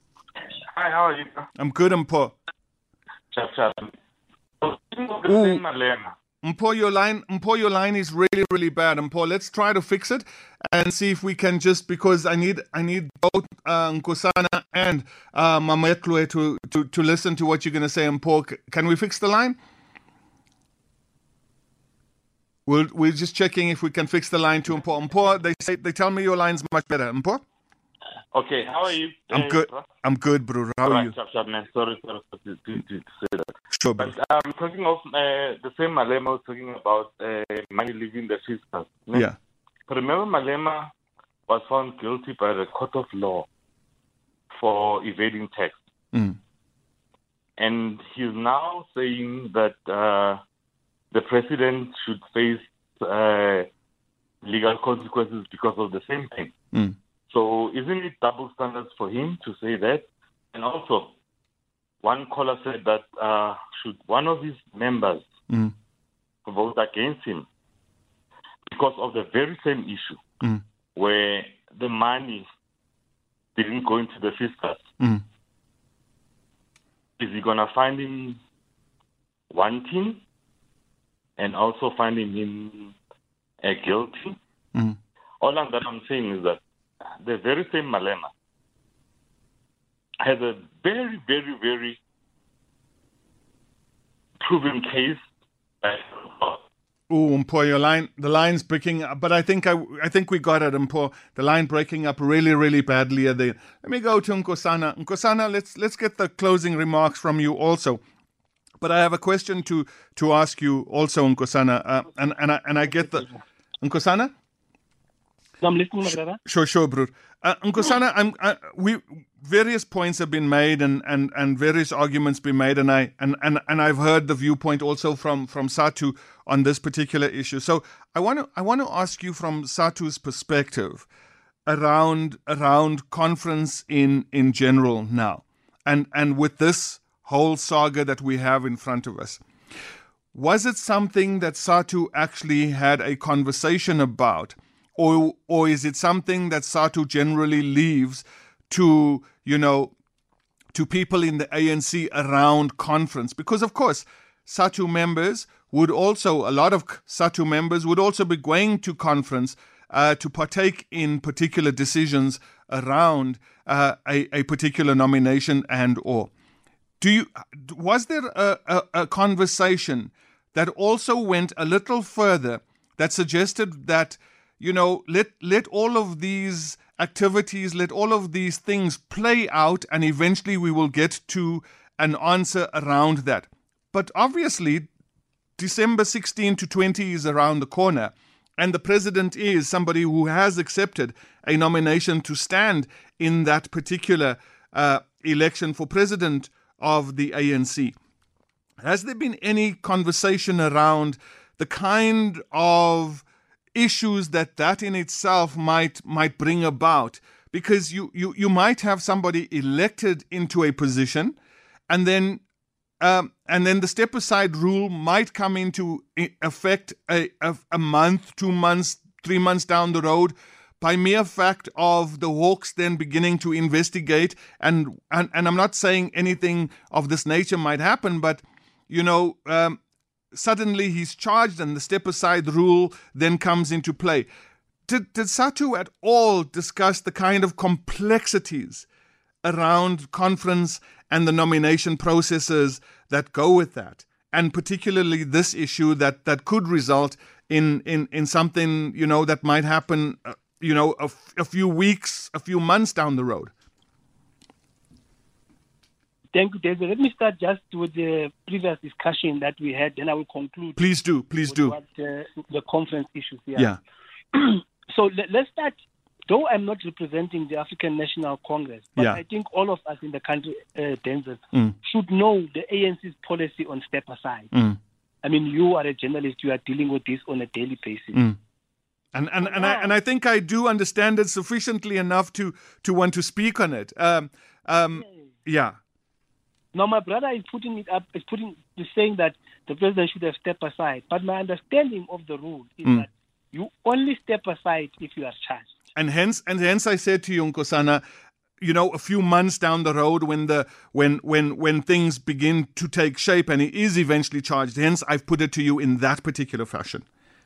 Hi, how are you? I'm good, Mpho. Chap, chap. Ooh. Mpho, your line, Mpho, your line is really, really bad. Mpho, let's try to fix it and see if we can just, because I need, I need both uh, Nkosana and uh, Mametlo to, to, to listen to what you're going to say, Mpho. Can we fix the line? We'll, we're just checking if we can fix the line to Mpho. Mpho, they say they tell me your line's much better. Mpho? Okay, how are you? I'm uh, good. Bro? I'm good, bro. How are right, you? Chap, chap, man. Sorry, sorry to, to, to, to say that. Sure, bro. But I'm um, talking of uh, the same Malema was talking about uh, money leaving the fiscus. No? Yeah. Remember, Malema was found guilty by the court of law for evading tax. Mm. And he's now saying that uh, the president should face uh, legal consequences because of the same thing. Mm. So isn't it double standards for him to say that? And also, one caller said that uh, should one of his members Mm. vote against him because of the very same issue Mm. where the money didn't go into the fiscus, Mm. is he going to find him wanting and also finding him uh, guilty? Mm. All that I'm saying is that the very same Malema has a very, very, very proven case. Ooh, Mpho, your line, the line's breaking up, but I think I, I think we got it, Mpho. The line breaking up really, really badly. Let me go to Nkosana. Nkosana, let's let's get the closing remarks from you also. But I have a question to to ask you also, Nkosana, uh, and and I, and I get the Nkosana. I'm listening, my brother. Sure, sure, Broer. Uh, Nkosana, I'm, uh, we various points have been made and, and, and various arguments been made, and I and, and, and I've heard the viewpoint also from, from Satu on this particular issue. So I want to I want to ask you from Satu's perspective around around conference in in general now, and and with this whole saga that we have in front of us. Was it something that Satu actually had a conversation about? Or, or is it something that Satu generally leaves to, you know, to people in the A N C around conference? Because, of course, Satu members would also, a lot of Satu members would also be going to conference uh, to partake in particular decisions around uh, a, a particular nomination and or. Do you, was there a, a, a conversation that also went a little further that suggested that, you know, let let all of these activities, let all of these things play out, and eventually we will get to an answer around that? But obviously, December sixteenth to twentieth is around the corner, and the president is somebody who has accepted a nomination to stand in that particular uh, election for president of the A N C. Has there been any conversation around the kind of issues that that in itself might might bring about? Because you, you, you might have somebody elected into a position, and then um, and then the step aside rule might come into effect a, a, a month, two months, three months down the road, by mere fact of the Hawks then beginning to investigate. And and, and I'm not saying anything of this nature might happen, but you know. Um, Suddenly he's charged and the step-aside rule then comes into play. Did, did Satu at all discuss the kind of complexities around conference and the nomination processes that go with that? And particularly this issue that, that could result in, in, in something, you know, that might happen, uh, you know, a, f- a few weeks, a few months down the road. Thank you, David. Let me start just with the previous discussion that we had, then I will conclude. Please do, please do. What, uh, the conference issues here. Yeah. So let, let's start. Though I'm not representing the African National Congress, but yeah. I think all of us in the country, uh, Denzel, mm. should know the A N C's policy on step aside. Mm. I mean, you are a journalist. You are dealing with this on a daily basis. Mm. And and, and, I, and I think I do understand it sufficiently enough to, to want to speak on it. Um, um, yeah. Now, my brother is putting it up, is putting, is saying that the president should have stepped aside. But my understanding of the rule is mm. that you only step aside if you are charged. And hence, and hence, I said to you, Nkosana, you know, a few months down the road, when the when when when things begin to take shape, and he is eventually charged. Hence, I've put it to you in that particular fashion.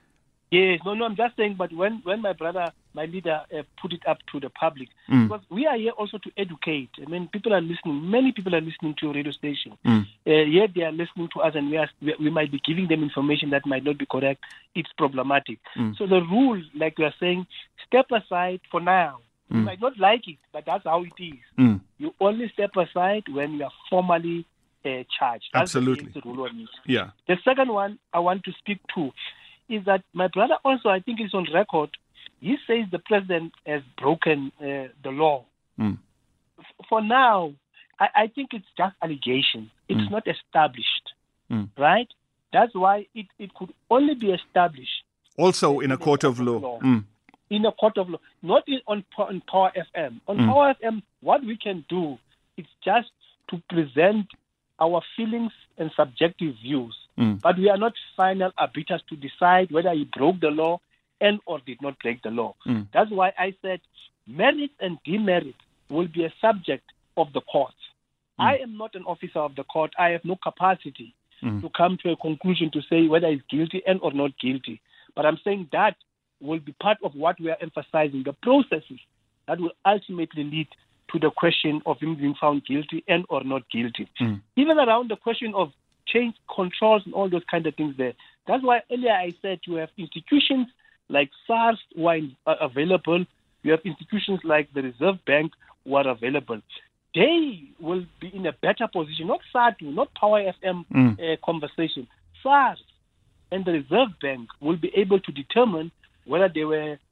Yes, no, no, I'm just saying, but when, when my brother, my leader, uh, put it up to the public, mm. because we are here also to educate. I mean, people are listening, many people are listening to your radio station. Mm. Uh, yet they are listening to us, and we, are, we, we might be giving them information that might not be correct. It's problematic. Mm. So the rule, like we are saying, step aside for now. Mm. You might not like it, but that's how it is. Mm. You only step aside when you are formally uh, charged. That's Absolutely. the rule on it. Yeah. The second one I want to speak to is that my brother also, I think, is on record. He says the president has broken uh, the law. Mm. F- for now, I, I think it's just allegations. It's mm. not established, mm. right? That's why it, it could only be established. Also in, in a court, court of law. law. Mm. In a court of law. Not in, on, on Power F M. On mm. Power F M, what we can do is just to present our feelings and subjective views. Mm. But we are not final arbiters to decide whether he broke the law and or did not break the law. Mm. That's why I said merit and demerit will be a subject of the court. Mm. I am not an officer of the court. I have no capacity mm. to come to a conclusion to say whether he's guilty and or not guilty. But I'm saying that will be part of what we are emphasizing, the processes that will ultimately lead to the question of him being found guilty and or not guilty. Mm. Even around the question of change controls and all those kind of things there. That's why earlier I said you have institutions like SARS who are available. You have institutions like the Reserve Bank who are available. They will be in a better position, not SADU, not Power F M mm. uh, conversation. SARS and the Reserve Bank will be able to determine whether there were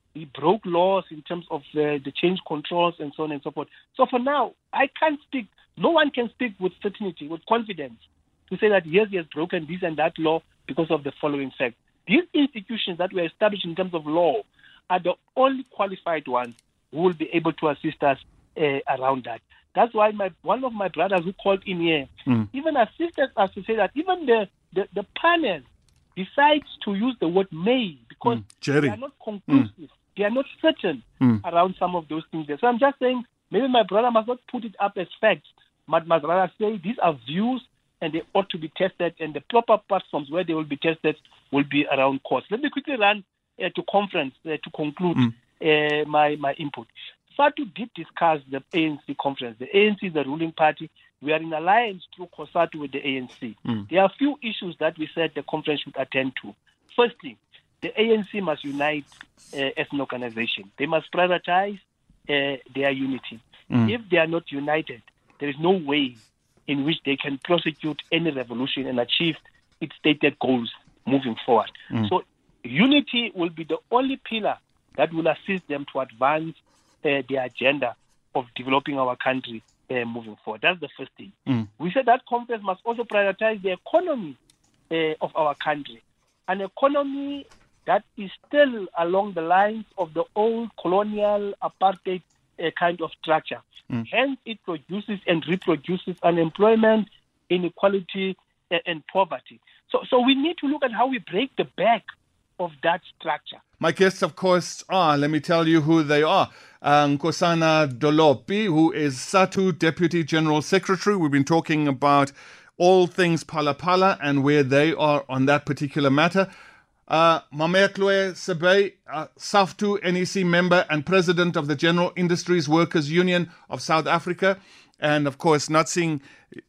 He broke laws in terms of uh, the change controls and so on and so forth. So for now, I can't speak. No one can speak with certainty, with confidence, to say that yes, he has broken this and that law because of the following fact. These institutions that were established in terms of law are the only qualified ones who will be able to assist us uh, around that. That's why my one of my brothers who called in here mm. even assisted us to say that even the, the, the panel decides to use the word may because mm. they are not conclusive. Mm. They are not certain mm. around some of those things there. So I'm just saying maybe my brother must not put it up as facts, but must rather say these are views and they ought to be tested, and the proper platforms where they will be tested will be around courts. Let me quickly run uh, to conference uh, to conclude mm. uh, my, my input. SADTU did discuss the A N C conference. The A N C is the ruling party. We are in alliance through COSATU with the A N C. Mm. There are a few issues that we said the conference should attend to. Firstly, the A N C must unite uh, as an organization. They must prioritize uh, their unity. Mm. If they are not united, there is no way in which they can prosecute any revolution and achieve its stated goals moving forward. Mm. So unity will be the only pillar that will assist them to advance uh, their agenda of developing our country uh, moving forward. That's the first thing. Mm. We said that conference must also prioritize the economy uh, of our country, an economy that is still along the lines of the old colonial apartheid uh, kind of structure. Mm. Hence, it produces and reproduces unemployment, inequality, uh, and poverty. So, so we need to look at how we break the back of that structure. My guests, of course, are, let me tell you who they are. Uh, Nkosana Dolopi, who is SADTU Deputy General Secretary. We've been talking about all things Phala Phala and where they are on that particular matter. Uh, Mametlwe Sebei, uh, SAFTU N E C member and president of the General Industries Workers Union of South Africa. And of course, not seeing,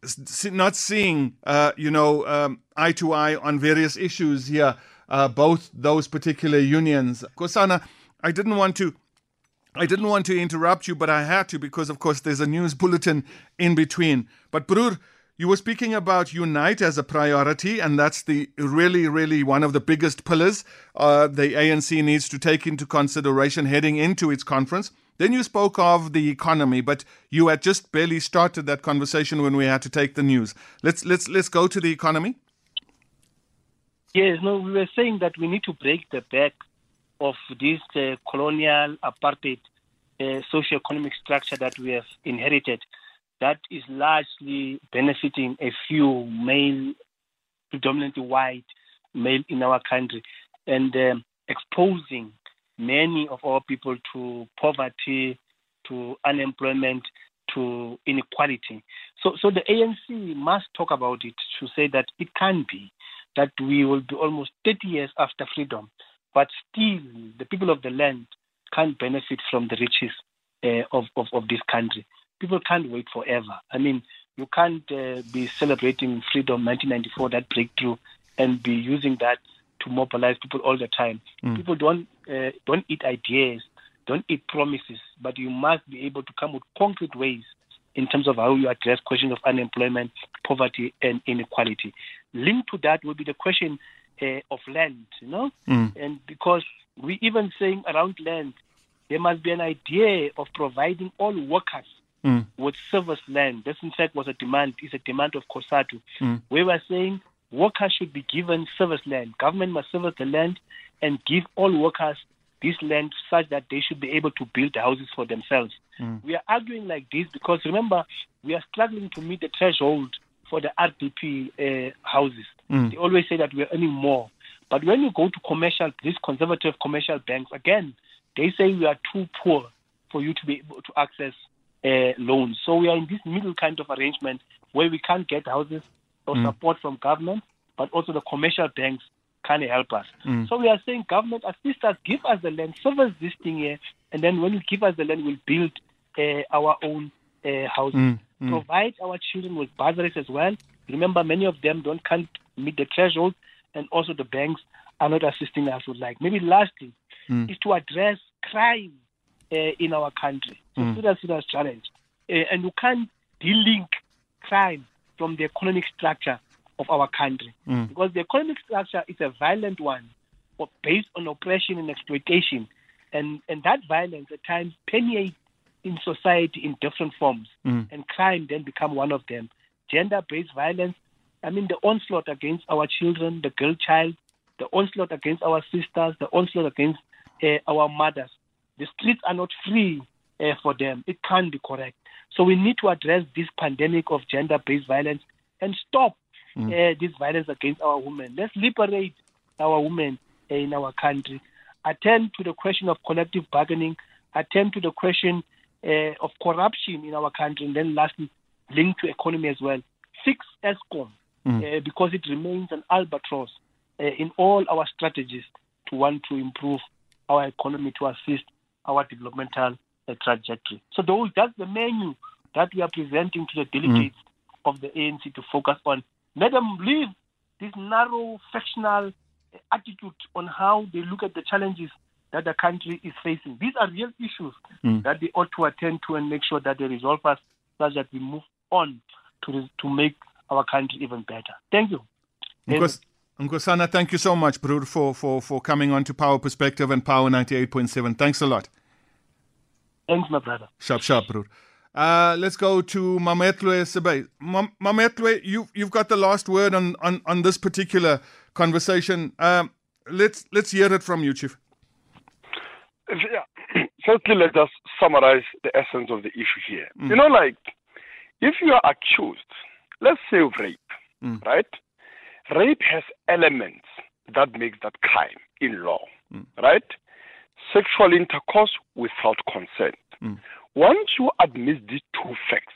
not seeing, uh, you know, um, eye to eye on various issues here, uh, both those particular unions. Nkosana, I didn't want to, I didn't want to interrupt you, but I had to because, of course, there's a news bulletin in between. But Broer, you were speaking about unite as a priority, and that's the really, really one of the biggest pillars uh, the A N C needs to take into consideration heading into its conference. Then you spoke of the economy, but you had just barely started that conversation when we had to take the news. Let's let's let's go to the economy. Yes, no, we were saying that we need to break the back of this uh, colonial apartheid uh, socio-economic structure that we have inherited, that is largely benefiting a few male, predominantly white male in our country, and um, exposing many of our people to poverty, to unemployment, to inequality. So, so the A N C must talk about it to say that it can be that we will be almost thirty years after freedom, but still the people of the land can't benefit from the riches uh, of, of, of this country. People can't wait forever. I mean, you can't uh, be celebrating freedom nineteen ninety-four, that breakthrough, and be using that to mobilize people all the time. Mm. People don't uh, don't eat ideas, don't eat promises, but you must be able to come with concrete ways in terms of how you address questions of unemployment, poverty, and inequality. Linked to that will be the question uh, of land, you know, mm. and because we even saying around land, there must be an idea of providing all workers Mm. with service land. This, in fact, was a demand, is a demand of COSATU. Mm. We were saying workers should be given service land. Government must service the land and give all workers this land such that they should be able to build houses for themselves. Mm. We are arguing like this because, remember, we are struggling to meet the threshold for the R D P uh, houses. Mm. They always say that we are earning more. But when you go to commercial, these conservative commercial banks, again, they say we are too poor for you to be able to access Uh, loans. So we are in this middle kind of arrangement where we can't get houses or mm. support from government, but also the commercial banks can't help us. Mm. So we are saying government assist us, give us the land, service this thing here, and then when you give us the land, we'll build uh, our own uh, houses. Mm. Mm. Provide our children with bursaries as well. Remember, many of them don't can't meet the threshold, and also the banks are not assisting us with like. Maybe lastly mm. is to address crime Uh, in our country. So mm. serious, serious challenge. Uh, and you can't de-link crime from the economic structure of our country. Mm. Because the economic structure is a violent one based on oppression and exploitation. And, and that violence at times permeates in society in different forms, mm. and crime then become one of them. Gender-based violence, I mean, the onslaught against our children, the girl child, the onslaught against our sisters, the onslaught against uh, our mothers. The streets are not free uh, for them. It can't be correct. So we need to address this pandemic of gender-based violence and stop mm. uh, this violence against our women. Let's liberate our women uh, in our country. Attend to the question of collective bargaining. Attend to the question uh, of corruption in our country. And then lastly, linked to economy as well. Fix ESCOM mm. uh, because it remains an albatross uh, in all our strategies to want to improve our economy, to assist our developmental uh, trajectory. So those, that's the menu that we are presenting to the delegates mm. of the A N C to focus on. Let them leave this narrow, factional attitude on how they look at the challenges that the country is facing. These are real issues mm. that they ought to attend to and make sure that they resolve us such that we move on to to make our country even better. Thank you. Nkos- Nkosana, thank you so much, Broer, for, for, for coming on to Power Perspective and Power ninety-eight point seven. Thanks a lot. Thanks, my brother. Sharp, sharp, Broer. Uh, let's go to Mametlwe Sebe. Mam- Mametlwe, you, you've got the last word on, on, on this particular conversation. Um, let's let's hear it from you, Chief. Yeah. Firstly, let us summarize the essence of the issue here. Mm. You know, like, if you are accused, let's say of rape, mm. right? Rape has elements that make that crime in law, mm. right? Sexual intercourse without consent. Mm. Once you admit these two facts,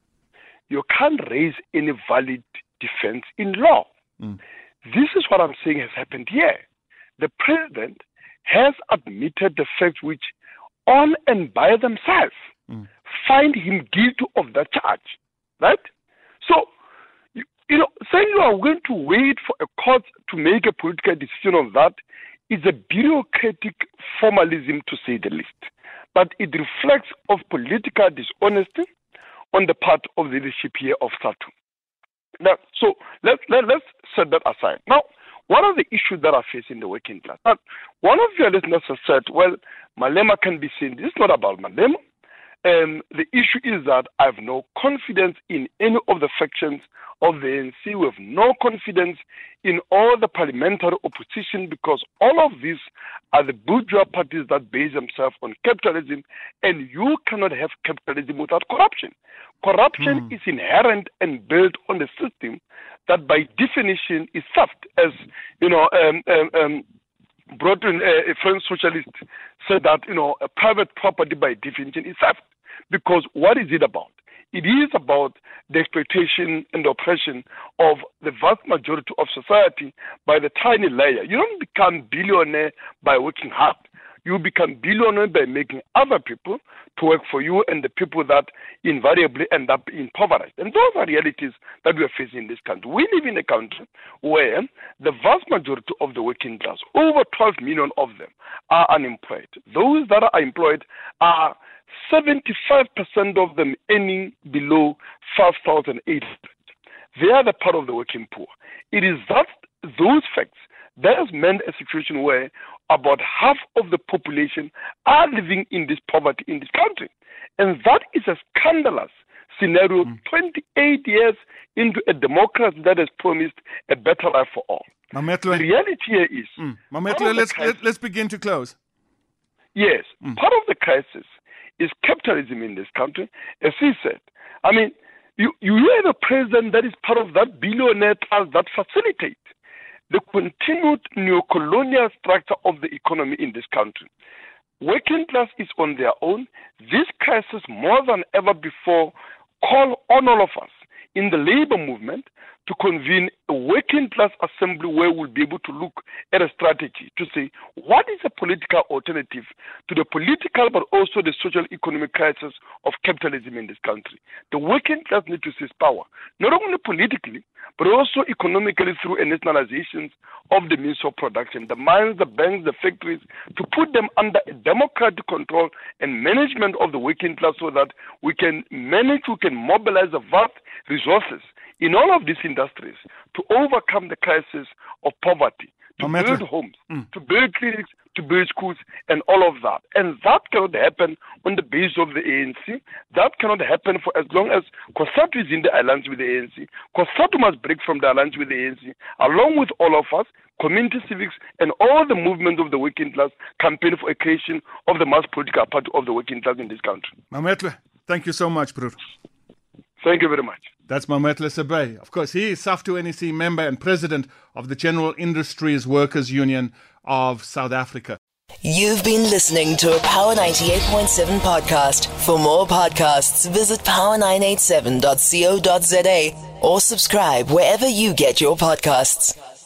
you can't raise any valid defense in law. Mm. This is what I'm saying has happened here. The president has admitted the facts which, on and by themselves, mm. find him guilty of that charge, right? So, you, you know, saying you are going to wait for a court to make a political decision on that is a bureaucratic formalism, to say the least. But it reflects of political dishonesty on the part of the leadership here of SADTU. Now, so let's let, let's set that aside. Now, what are the issues that are facing the working class? Now, one of your listeners has said, well, Malema can be seen. This is not about Malema. Um, the issue is that I have no confidence in any of the factions of the A N C. We have no confidence in all the parliamentary opposition because all of these are the bourgeois parties that base themselves on capitalism, and you cannot have capitalism without corruption. Corruption mm. is inherent and built on the system that by definition is theft, as you know, um, um, um, brought in a, a French socialist said that, you know, a private property by definition is theft. Because what is it about? It is about the exploitation and oppression of the vast majority of society by the tiny layer. You don't become billionaire by working hard. You become billionaire by making other people to work for you and the people that invariably end up impoverished. And those are realities that we are facing in this country. We live in a country where the vast majority of the working class, over twelve million of them, are unemployed. Those that are employed are seventy-five percent of them earning below five thousand eight hundred. They are the part of the working poor. It is that those facts that has meant a situation where about half of the population are living in this poverty in this country. And that is a scandalous scenario mm. twenty-eight years into a democracy that has promised a better life for all. Mametlwe. The reality here is... Mm. Mametlwe, let's, crisis, let's begin to close. Yes. Mm. Part of the crisis is capitalism in this country. As he said, I mean, you, you have a president that is part of that billionaire class that facilitate the continued neo-colonial structure of the economy in this country. Working class is on their own. This crisis, more than ever before, call on all of us in the labor movement to convene a working class assembly where we'll be able to look at a strategy to say what is a political alternative to the political but also the social economic crisis of capitalism in this country. The working class need to seize power, not only politically, but also economically through a nationalization of the means of production, the mines, the banks, the factories, to put them under a democratic control and management of the working class so that we can manage, we can mobilize the vast resources in all of these industries to overcome the crisis of poverty, to No matter. build homes, Mm. to build clinics, to build schools and all of that. And that cannot happen on the basis of the A N C. That cannot happen for as long as COSATU is in the alliance with the A N C. COSATU must break from the alliance with the A N C, along with all of us, community civics, and all the movements of the working class campaign for a creation of the mass political party of the working class in this country. Mametlwe, thank you so much, Broer. Thank you very much. That's Mametlwe Sebei. Of course, he is SAFTU N E C member and president of the General Industries Workers Union of South Africa. You've been listening to a Power ninety-eight point seven podcast. For more podcasts, visit power nine eight seven dot co dot za or subscribe wherever you get your podcasts.